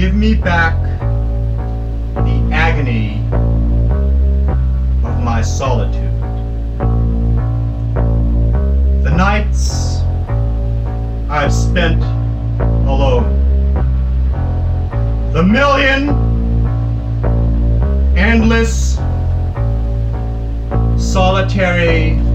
Give me back the agony of my solitude. The nights I've spent alone. The million endless solitary